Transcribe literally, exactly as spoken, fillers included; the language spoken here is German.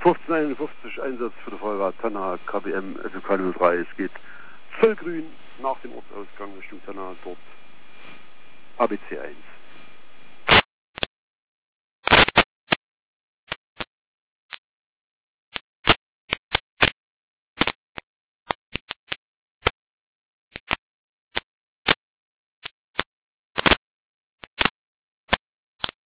fünfzehnhunderteinundfünfzig Einsatz für die Feuerwehr Tanna, K B M, F K null drei. Es geht Zollgrün nach dem Ortsausgang Richtung Tanna, dort A B C eins.